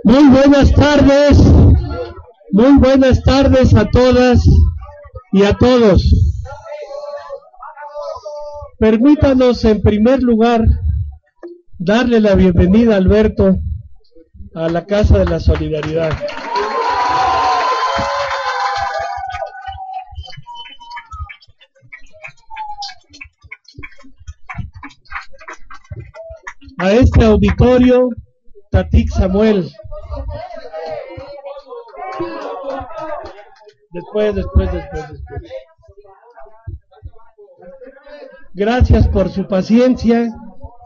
Muy buenas tardes a todas y a todos. Permítanos en primer lugar darle la bienvenida a Alberto a la Casa de la Solidaridad. A este auditorio, Tatik Samuel. Después. Gracias por su paciencia.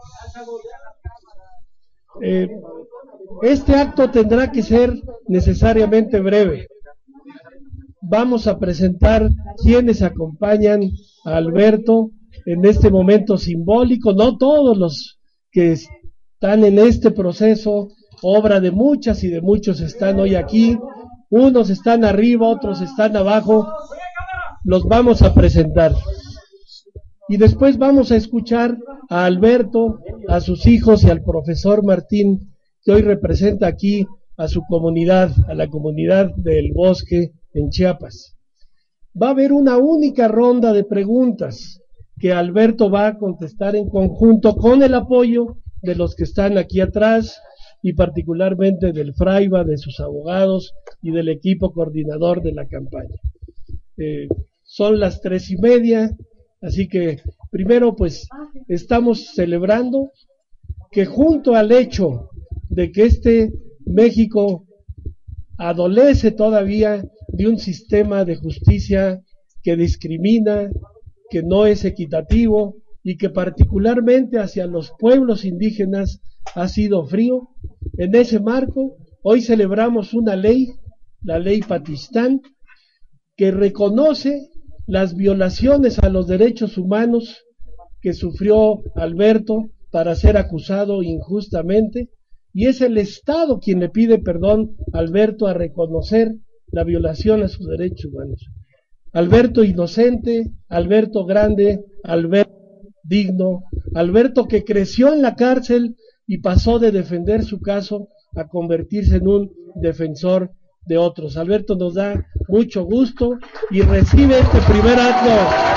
Este acto tendrá que ser necesariamente breve. Vamos a presentar quienes acompañan a Alberto en este momento simbólico. No todos los que están en este proceso, obra de muchas y de muchos, están hoy aquí. Unos están arriba, otros están abajo. Los vamos a presentar. Y después vamos a escuchar a Alberto, a sus hijos y al profesor Martín, que hoy representa aquí a su comunidad, a la comunidad del Bosque en Chiapas. Va a haber una única ronda de preguntas que Alberto va a contestar en conjunto con el apoyo de los que están aquí atrás y particularmente del Fraiba, de sus abogados y del equipo coordinador de la campaña. Son las 3:30, así que primero pues estamos celebrando que junto al hecho de que este México adolece todavía de un sistema de justicia que discrimina, que no es equitativo y que particularmente hacia los pueblos indígenas ha sido frío. En ese marco, hoy celebramos una ley, la ley Patistán, que reconoce las violaciones a los derechos humanos que sufrió Alberto para ser acusado injustamente, y es el Estado quien le pide perdón a Alberto a reconocer la violación a sus derechos humanos. Alberto inocente, Alberto grande, Alberto digno, Alberto que creció en la cárcel y pasó de defender su caso a convertirse en un defensor de otros. Alberto nos da mucho gusto y recibe este primer acto.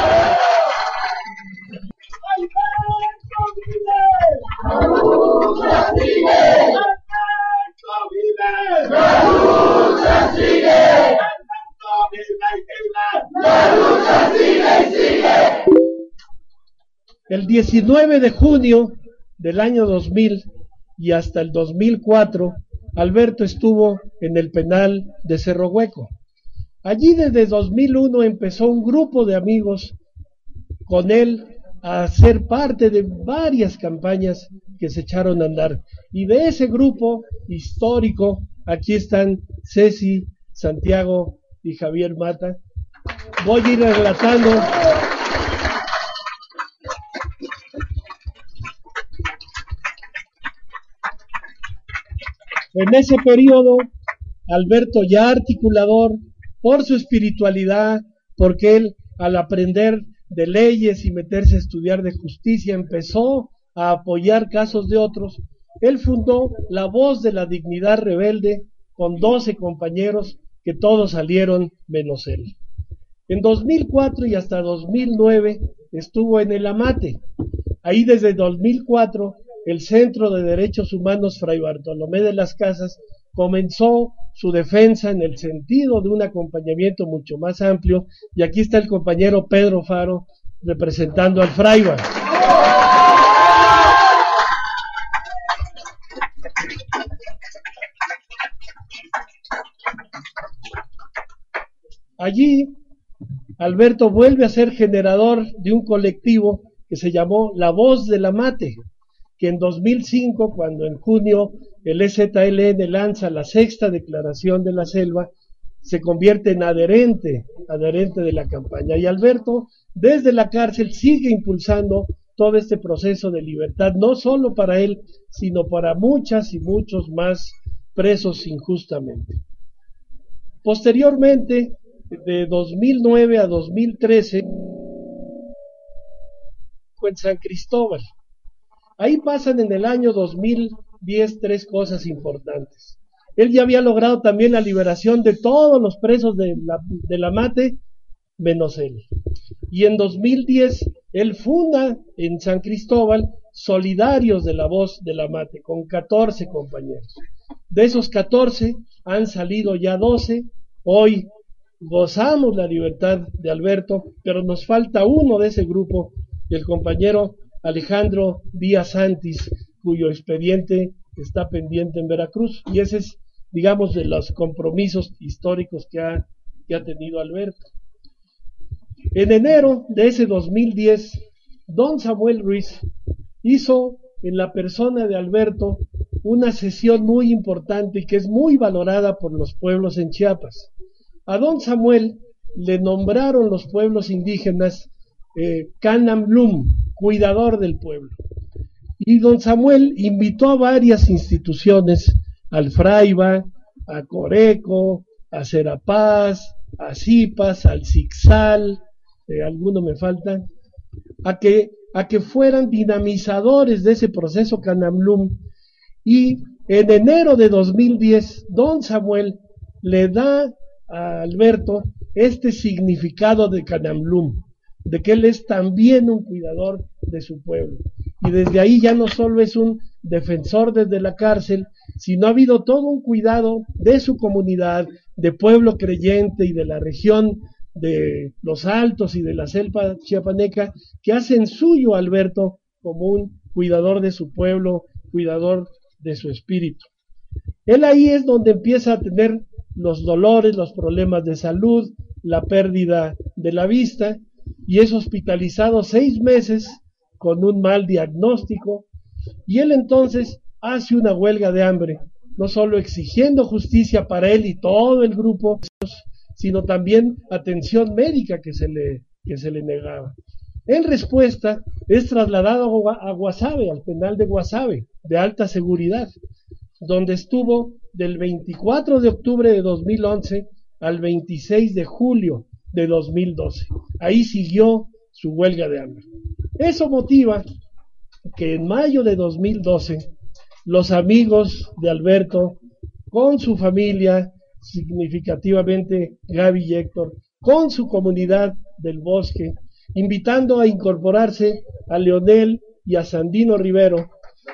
El 19 de junio del año 2000 y hasta el 2004, Alberto estuvo en el penal de Cerro Hueco. Allí desde 2001 empezó un grupo de amigos con él a ser parte de varias campañas que se echaron a andar. Y de ese grupo histórico, aquí están Ceci, Santiago y Javier Mata. Voy a ir relatando. En ese periodo, Alberto ya articulador, por su espiritualidad, porque él al aprender de leyes y meterse a estudiar de justicia empezó a apoyar casos de otros. Él fundó La Voz de la Dignidad Rebelde con 12 compañeros que todos salieron menos él. En 2004 y hasta 2009 estuvo en el Amate. Ahí desde 2004 el Centro de Derechos Humanos Fray Bartolomé de las Casas comenzó su defensa en el sentido de un acompañamiento mucho más amplio, y aquí está el compañero Pedro Faro representando al Fraiba. Allí Alberto vuelve a ser generador de un colectivo que se llamó La Voz del Amate, que en 2005, cuando en junio el EZLN lanza la 6ª declaración de la selva, se convierte en adherente de la campaña. Y Alberto, desde la cárcel, sigue impulsando todo este proceso de libertad, no solo para él, sino para muchas y muchos más presos injustamente. Posteriormente, de 2009 a 2013, en San Cristóbal. Ahí pasan en el año 2010 tres cosas importantes. Él ya había logrado también la liberación de todos los presos de la Mate, menos él. Y en 2010, él funda en San Cristóbal Solidarios de la Voz de la Mate, con 14 compañeros. De esos 14 han salido ya 12. Hoy gozamos la libertad de Alberto, pero nos falta uno de ese grupo, el compañero Alejandro Díaz Santis, cuyo expediente está pendiente en Veracruz. Y ese es, digamos, de los compromisos históricos que ha tenido Alberto. En enero de ese 2010, don Samuel Ruiz hizo en la persona de Alberto una sesión muy importante y que es muy valorada por los pueblos en Chiapas. A don Samuel le nombraron los pueblos indígenas Canamlum, cuidador del pueblo. Y don Samuel invitó a varias instituciones, al Fraiba, a Coreco, a Serapaz, a Zipas, al Zixal, alguno me falta, a que fueran dinamizadores de ese proceso Canamlum. Y en enero de 2010, don Samuel le da a Alberto este significado de Canamlum, de que él es también un cuidador de su pueblo. Y desde ahí ya no solo es un defensor desde la cárcel, sino ha habido todo un cuidado de su comunidad, de pueblo creyente y de la región de los Altos y de la selva chiapaneca, que hacen suyo a Alberto como un cuidador de su pueblo, cuidador de su espíritu. Él ahí es donde empieza a tener los dolores, los problemas de salud, la pérdida de la vista, y es hospitalizado 6 meses con un mal diagnóstico, y él entonces hace una huelga de hambre, no solo exigiendo justicia para él y todo el grupo, sino también atención médica que se le negaba. En respuesta, es trasladado a Guasave, al penal de Guasave, de alta seguridad, donde estuvo del 24 de octubre de 2011 al 26 de julio de 2012. Ahí siguió su huelga de hambre. Eso motiva que en mayo de 2012, los amigos de Alberto, con su familia, significativamente Gaby y Héctor, con su comunidad del bosque, invitando a incorporarse a Leonel y a Sandino Rivero,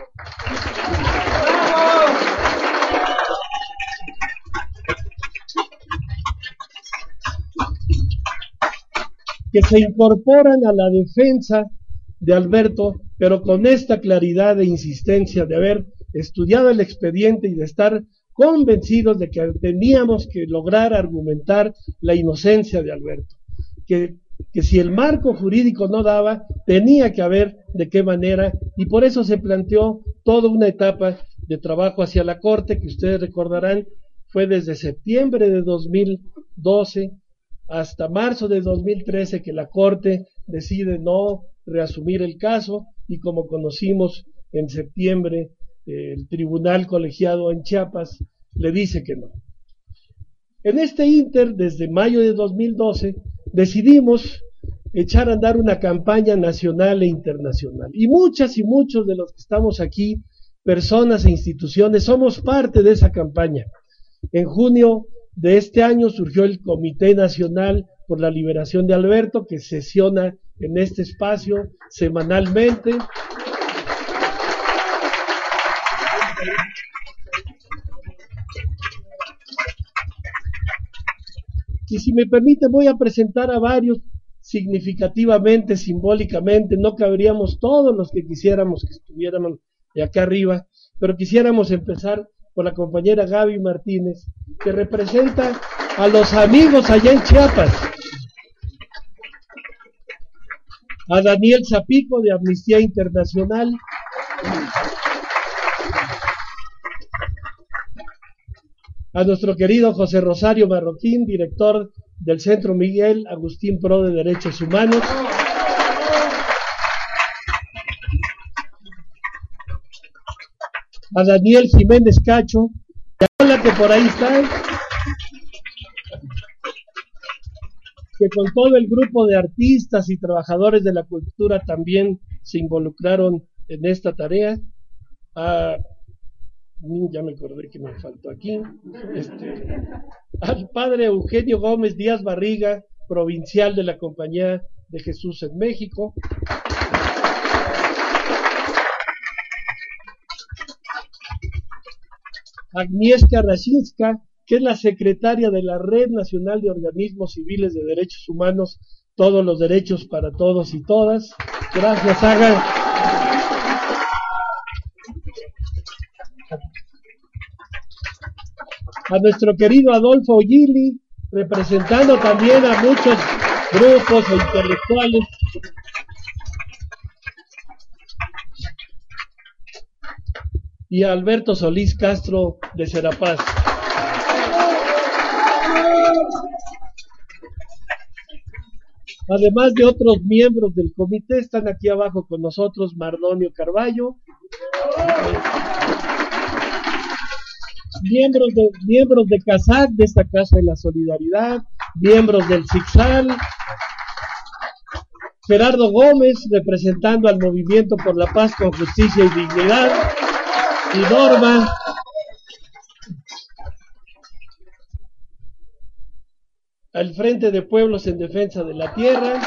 que se incorporan a la defensa de Alberto, pero con esta claridad e insistencia de haber estudiado el expediente y de estar convencidos de que teníamos que lograr argumentar la inocencia de Alberto, que si el marco jurídico no daba, tenía que haber de qué manera, y por eso se planteó toda una etapa de trabajo hacia la Corte, que ustedes recordarán, fue desde septiembre de 2012 hasta marzo de 2013 que la Corte decide no reasumir el caso, y como conocimos en septiembre, el tribunal colegiado en Chiapas le dice que no. En este ínter, desde mayo de 2012, decidimos echar a andar una campaña nacional e internacional. Y muchas y muchos de los que estamos aquí, personas e instituciones, somos parte de esa campaña. En junio de este año surgió el Comité Nacional por la Liberación de Alberto, que sesiona en este espacio semanalmente. Y si me permite, voy a presentar a varios significativamente, simbólicamente. No cabríamos todos los que quisiéramos que estuviéramos de acá arriba, pero quisiéramos empezar por la compañera Gaby Martínez, que representa a los amigos allá en Chiapas, a Daniel Zapico de Amnistía Internacional, a nuestro querido José Rosario Marroquín, director del Centro Miguel Agustín Pro de Derechos Humanos, a Daniel Jiménez Cacho, que por ahí está, que con todo el grupo de artistas y trabajadores de la cultura también se involucraron en esta tarea, a Ya me acordé que me faltó aquí, al padre Eugenio Gómez Díaz Barriga, provincial de la Compañía de Jesús en México, Agnieszka Raszinska, que es la secretaria de la Red Nacional de Organismos Civiles de Derechos Humanos, todos los derechos para todos y todas. Gracias, Aga. A nuestro querido Adolfo Gili, representando también a muchos grupos e intelectuales. Y a Alberto Solís Castro de Serapaz. Además de otros miembros del comité, están aquí abajo con nosotros Mardonio Carballo, miembros de CASAC, de esta Casa de la Solidaridad, miembros del CICSAL, Gerardo Gómez, representando al Movimiento por la Paz con Justicia y Dignidad, y Norma, al Frente de Pueblos en Defensa de la Tierra,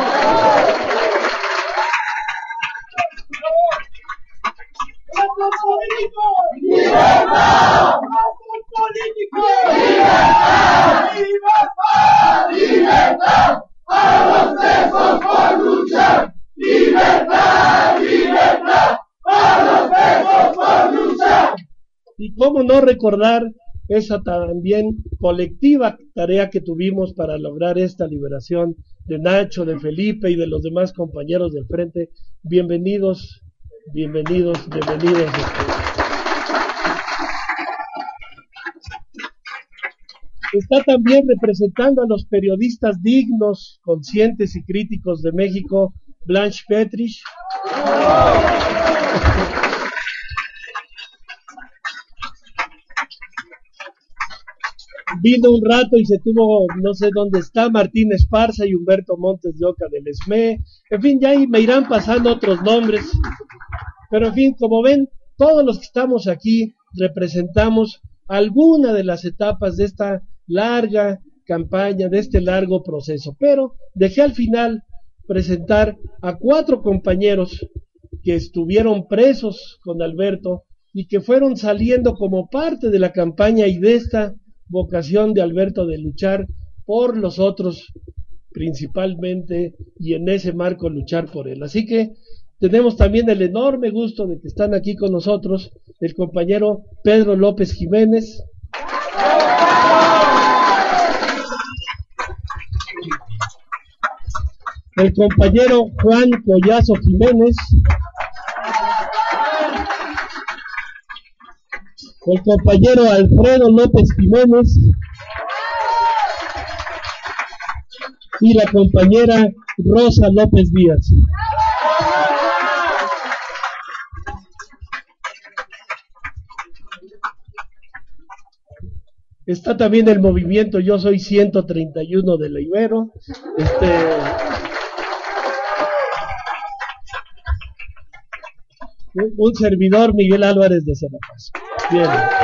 ¡libertad! ¡Libertad! ¡Libertad! ¡A los presos por luchar! ¡Libertad! ¡Libertad! ¡A los presos por luchar! Y cómo no recordar esa también colectiva tarea que tuvimos para lograr esta liberación de Nacho, de Felipe y de los demás compañeros del frente. Bienvenidos. Está también representando a los periodistas dignos, conscientes y críticos de México, Blanche Petrich. Vino un rato y se tuvo, no sé dónde está, Martín Esparza y Humberto Montes de Oca del ESME. En fin, ya ahí me irán pasando otros nombres. Pero en fin, como ven, todos los que estamos aquí representamos alguna de las etapas de esta larga campaña, de este largo proceso. Pero dejé al final presentar a 4 compañeros que estuvieron presos con Alberto y que fueron saliendo como parte de la campaña y de esta vocación de Alberto de luchar por los otros principalmente, y en ese marco luchar por él. Así que tenemos también el enorme gusto de que están aquí con nosotros el compañero Pedro López Jiménez, el compañero Juan Collazo Jiménez, el compañero Alfredo López Jiménez y la compañera Rosa López Díaz. Está también el movimiento Yo Soy 131 de la Ibero. Un servidor, Miguel Álvarez de Serapaz. Bien.